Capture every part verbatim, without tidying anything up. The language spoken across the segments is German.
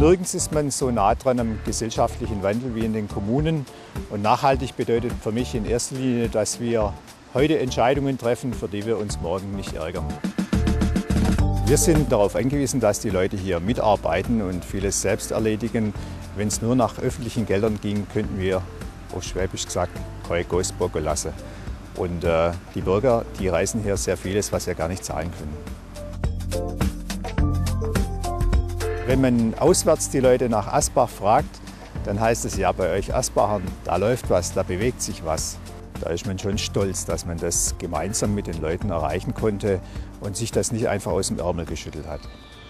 Nirgends ist man so nah dran am gesellschaftlichen Wandel wie in den Kommunen. Und nachhaltig bedeutet für mich in erster Linie, dass wir heute Entscheidungen treffen, für die wir uns morgen nicht ärgern. Wir sind darauf angewiesen, dass die Leute hier mitarbeiten und vieles selbst erledigen. Wenn es nur nach öffentlichen Geldern ging, könnten wir, auf Schwäbisch gesagt, kein Gostbock lassen. Und äh, die Bürger, die reisen hier sehr vieles, was sie gar nicht zahlen können. Wenn man auswärts die Leute nach Asbach fragt, dann heißt es ja, bei euch Asbachern, da läuft was, da bewegt sich was. Da ist man schon stolz, dass man das gemeinsam mit den Leuten erreichen konnte und sich das nicht einfach aus dem Ärmel geschüttelt hat.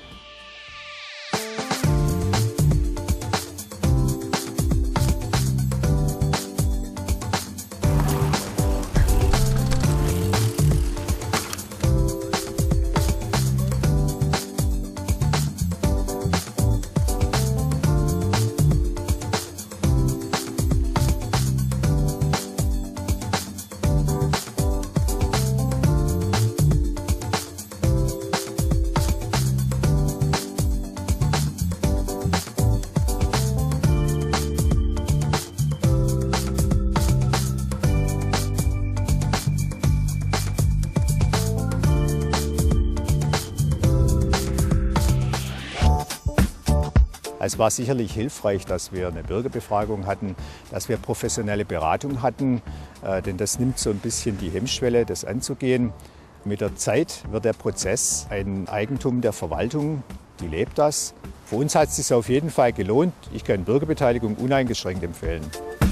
Es war sicherlich hilfreich, dass wir eine Bürgerbefragung hatten, dass wir professionelle Beratung hatten, äh, denn das nimmt so ein bisschen die Hemmschwelle, das anzugehen. Mit der Zeit wird der Prozess ein Eigentum der Verwaltung, die lebt das. Für uns hat es sich auf jeden Fall gelohnt. Ich kann Bürgerbeteiligung uneingeschränkt empfehlen.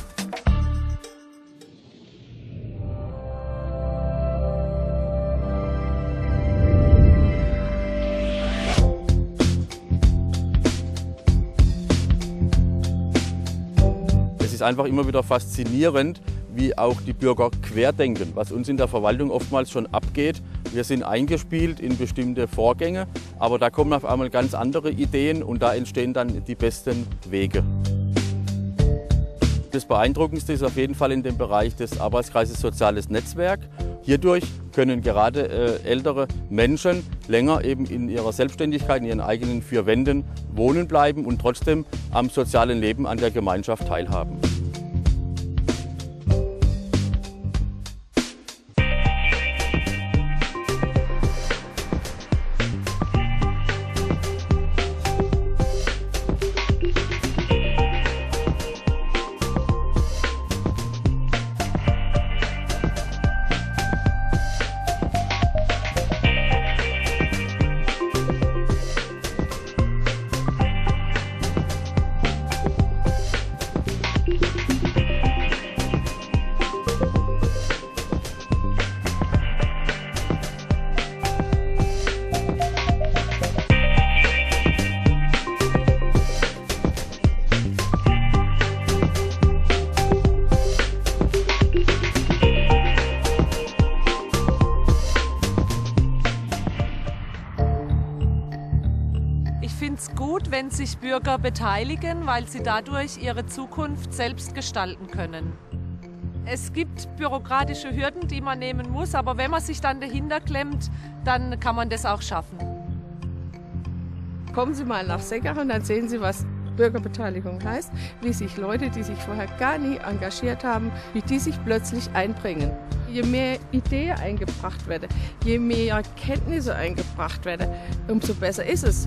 Es ist einfach immer wieder faszinierend, wie auch die Bürger querdenken, was uns in der Verwaltung oftmals schon abgeht. Wir sind eingespielt in bestimmte Vorgänge, aber da kommen auf einmal ganz andere Ideen und da entstehen dann die besten Wege. Das Beeindruckendste ist auf jeden Fall in dem Bereich des Arbeitskreises Soziales Netzwerk. Hierdurch können gerade äh, ältere Menschen länger eben in ihrer Selbstständigkeit, in ihren eigenen vier Wänden wohnen bleiben und trotzdem am sozialen Leben an der Gemeinschaft teilhaben. Ich finde es gut, wenn sich Bürger beteiligen, weil sie dadurch ihre Zukunft selbst gestalten können. Es gibt bürokratische Hürden, die man nehmen muss, aber wenn man sich dann dahinter klemmt, dann kann man das auch schaffen. Kommen Sie mal nach Seckach, dann sehen Sie, was Bürgerbeteiligung heißt, wie sich Leute, die sich vorher gar nie engagiert haben, wie die sich plötzlich einbringen. Je mehr Ideen eingebracht werden, je mehr Kenntnisse eingebracht werden, umso besser ist es.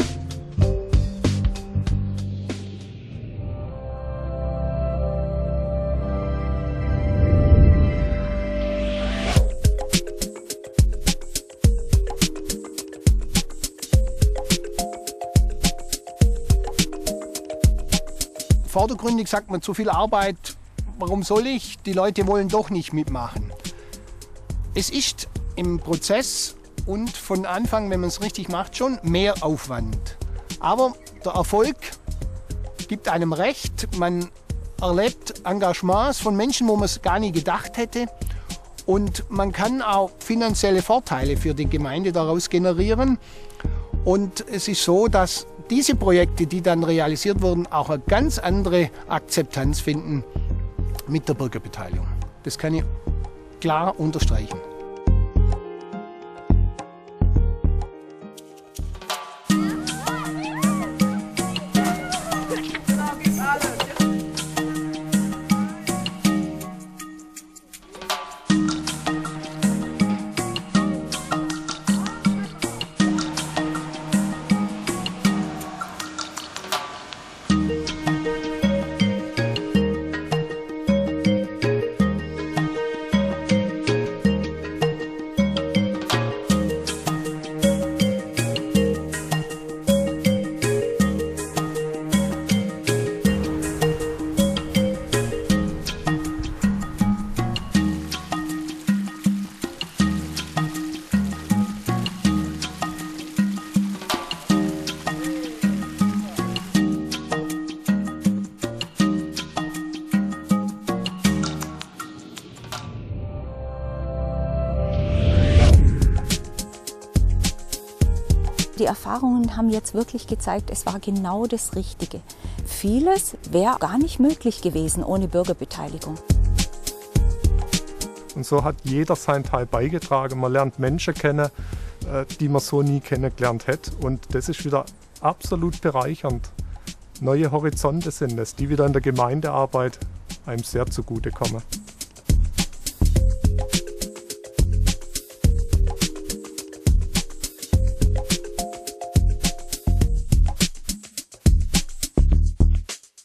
Vordergründig sagt man, zu viel Arbeit, warum soll ich? Die Leute wollen doch nicht mitmachen. Es ist im Prozess und von Anfang, wenn man es richtig macht, schon mehr Aufwand. Aber der Erfolg gibt einem recht. Man erlebt Engagements von Menschen, wo man es gar nie gedacht hätte. Und man kann auch finanzielle Vorteile für die Gemeinde daraus generieren. Und es ist so, dass diese Projekte, die dann realisiert wurden, auch eine ganz andere Akzeptanz finden mit der Bürgerbeteiligung. Das kann ich klar unterstreichen. Die Erfahrungen haben jetzt wirklich gezeigt, es war genau das Richtige. Vieles wäre gar nicht möglich gewesen ohne Bürgerbeteiligung. Und so hat jeder seinen Teil beigetragen. Man lernt Menschen kennen, die man so nie kennengelernt hätte. Und das ist wieder absolut bereichernd. Neue Horizonte sind es, die wieder in der Gemeindearbeit einem sehr zugutekommen.